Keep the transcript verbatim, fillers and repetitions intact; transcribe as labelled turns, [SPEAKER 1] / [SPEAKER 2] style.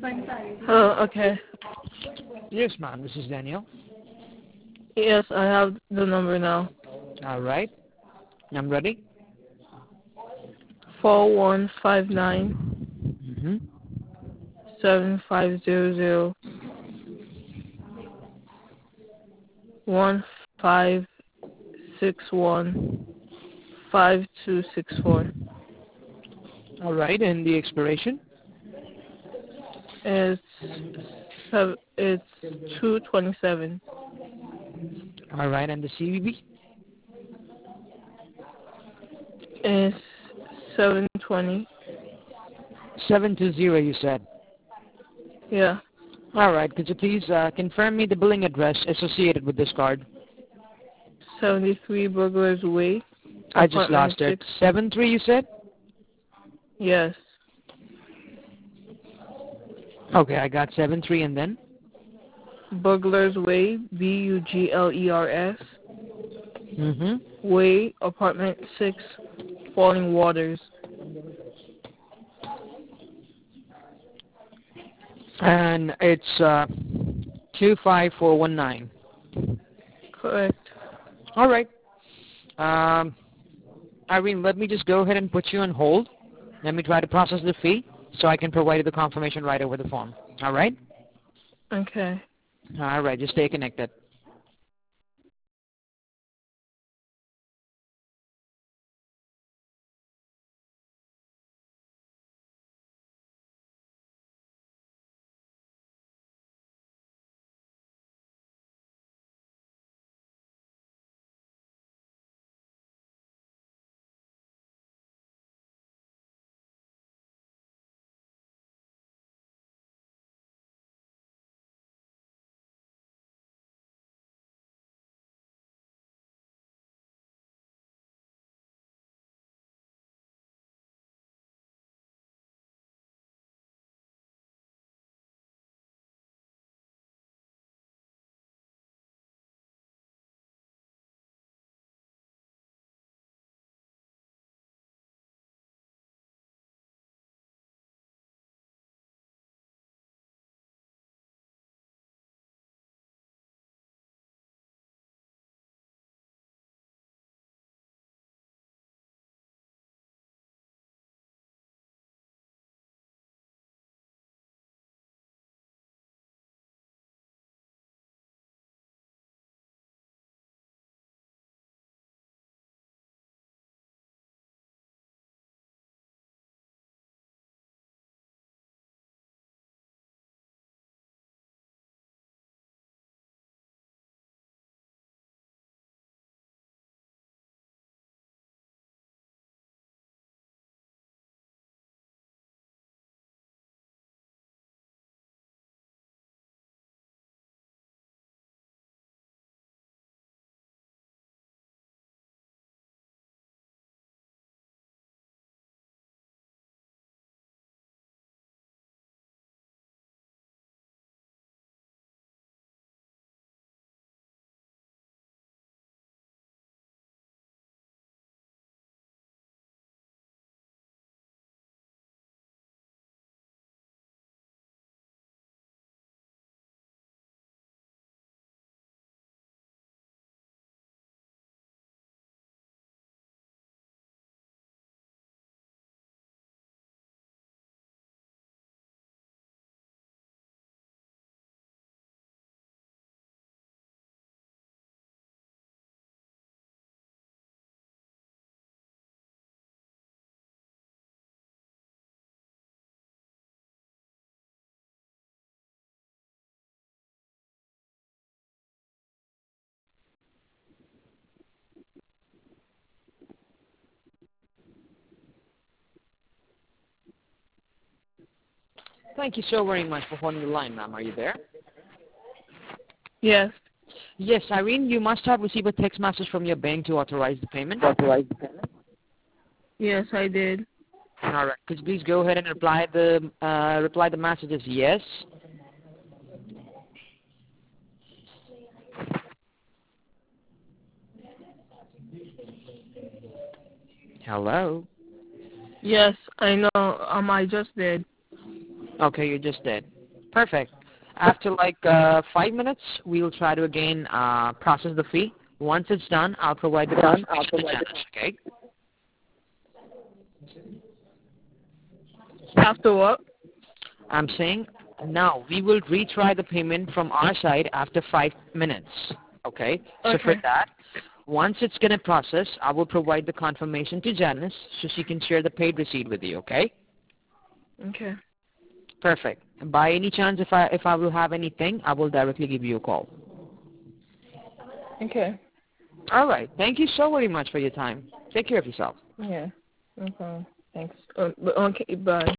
[SPEAKER 1] Oh, okay.
[SPEAKER 2] Yes, ma'am. This is Daniel.
[SPEAKER 1] Yes, I have the number now.
[SPEAKER 2] All right. I'm ready.
[SPEAKER 1] Four one five nine
[SPEAKER 2] Mm-hmm.
[SPEAKER 1] seven five zero zero one five six one five two six four.
[SPEAKER 2] All right. And the expiration?
[SPEAKER 1] It's sev- it's two twenty seven.
[SPEAKER 2] All right. And the C V V?
[SPEAKER 1] It's seven twenty.
[SPEAKER 2] seven two zero, you said.
[SPEAKER 1] Yeah.
[SPEAKER 2] All right. Could you please uh, confirm me the billing address associated with this card?
[SPEAKER 1] Seventy three Burglars Way.
[SPEAKER 2] I just
[SPEAKER 1] Apartment
[SPEAKER 2] lost it.
[SPEAKER 1] six.
[SPEAKER 2] seven three, you said?
[SPEAKER 1] Yes.
[SPEAKER 2] Okay, I got seven three and then?
[SPEAKER 1] Burglars Way. B U G L E R S.
[SPEAKER 2] Mm-hmm.
[SPEAKER 1] Way. Apartment six. Falling Waters.
[SPEAKER 2] And it's uh, two five four one nine.
[SPEAKER 1] Correct.
[SPEAKER 2] All right. Um, Irene, let me just go ahead and put you on hold. Let me try to process the fee so I can provide you the confirmation right over the phone. All right?
[SPEAKER 1] Okay.
[SPEAKER 2] All right. Just stay connected. Thank you so very much for holding the line, ma'am. Are you there?
[SPEAKER 1] Yes.
[SPEAKER 2] Yes, Irene, you must have received a text message from your bank to authorize the payment.
[SPEAKER 1] Authorize the payment? Yes, I did.
[SPEAKER 2] All right. Could you please go ahead and reply the uh, reply the message as yes? Hello.
[SPEAKER 1] Yes, I know. Um, I just did.
[SPEAKER 2] Okay, you just did. Perfect. After like uh, five minutes, we'll try to again uh, process the fee. Once it's done, I'll provide the
[SPEAKER 1] Done.
[SPEAKER 2] confirmation to Janice, okay?
[SPEAKER 1] After what?
[SPEAKER 2] I'm saying now we will retry the payment from our side after five minutes, okay? So for
[SPEAKER 1] Okay.
[SPEAKER 2] that, once it's going to process, I will provide the confirmation to Janice so she can share the paid receipt with you, okay?
[SPEAKER 1] Okay.
[SPEAKER 2] Perfect. By any chance, if I if I will have anything, I will directly give you a call.
[SPEAKER 1] Okay.
[SPEAKER 2] All right. Thank you so very much for your time. Take care of yourself.
[SPEAKER 1] Yeah. No problem. Thanks. Uh, okay. Bye.